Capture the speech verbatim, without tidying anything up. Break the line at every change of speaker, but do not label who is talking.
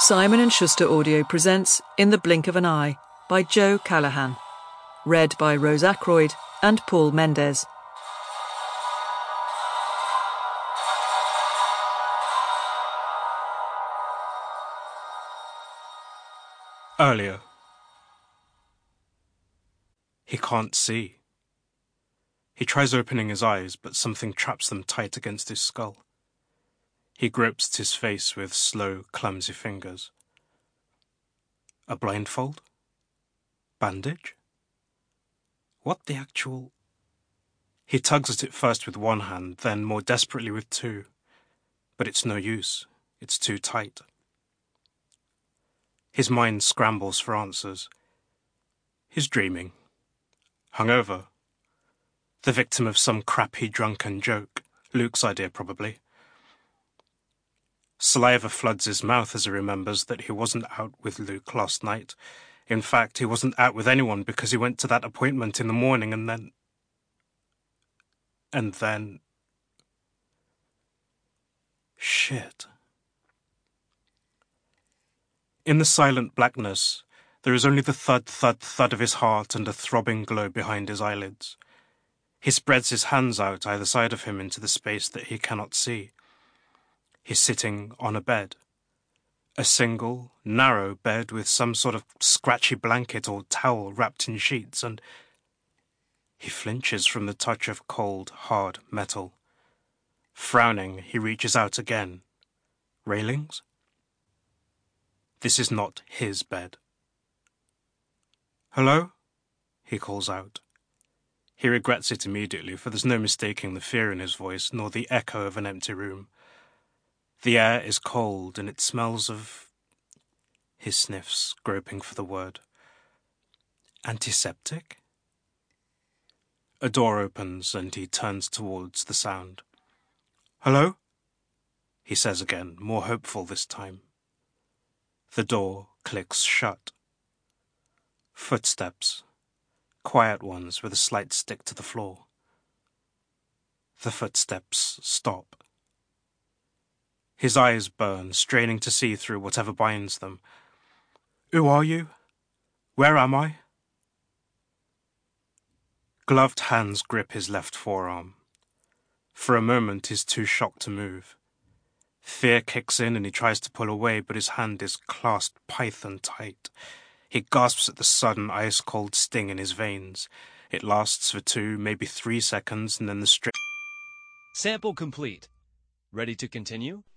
Simon and Schuster Audio presents In the Blink of an Eye by Joe Callahan. Read by Rose Ackroyd and Paul Mendez.
Earlier. He can't see. He tries opening his eyes, but something traps them tight against his skull. He gropes at his face with slow, clumsy fingers. A blindfold? Bandage? What the actual... He tugs at it first with one hand, then more desperately with two. But it's no use. It's too tight. His mind scrambles for answers. He's dreaming. Hungover. The victim of some crappy drunken joke. Luke's idea, probably. Saliva floods his mouth as he remembers that he wasn't out with Luke last night. In fact, he wasn't out with anyone because he went to that appointment in the morning and then... And then... Shit. In the silent blackness, there is only the thud, thud, thud of his heart and a throbbing glow behind his eyelids. He spreads his hands out either side of him into the space that he cannot see. He's sitting on a bed. A single, narrow bed with some sort of scratchy blanket or towel wrapped in sheets, and he flinches from the touch of cold, hard metal. Frowning, he reaches out again. Railings? This is not his bed. "Hello?" he calls out. He regrets it immediately, for there's no mistaking the fear in his voice, nor the echo of an empty room. The air is cold, and it smells of... He sniffs, groping for the word. Antiseptic? A door opens, and he turns towards the sound. "Hello?" he says again, more hopeful this time. The door clicks shut. Footsteps. Quiet ones with a slight stick to the floor. The footsteps stop. His eyes burn, straining to see through whatever binds them. "Who are you? Where am I?" Gloved hands grip his left forearm. For a moment he's too shocked to move. Fear kicks in and he tries to pull away, but his hand is clasped python tight. He gasps at the sudden ice-cold sting in his veins. It lasts for two, maybe three seconds, and then the strip...
Sample complete. Ready to continue?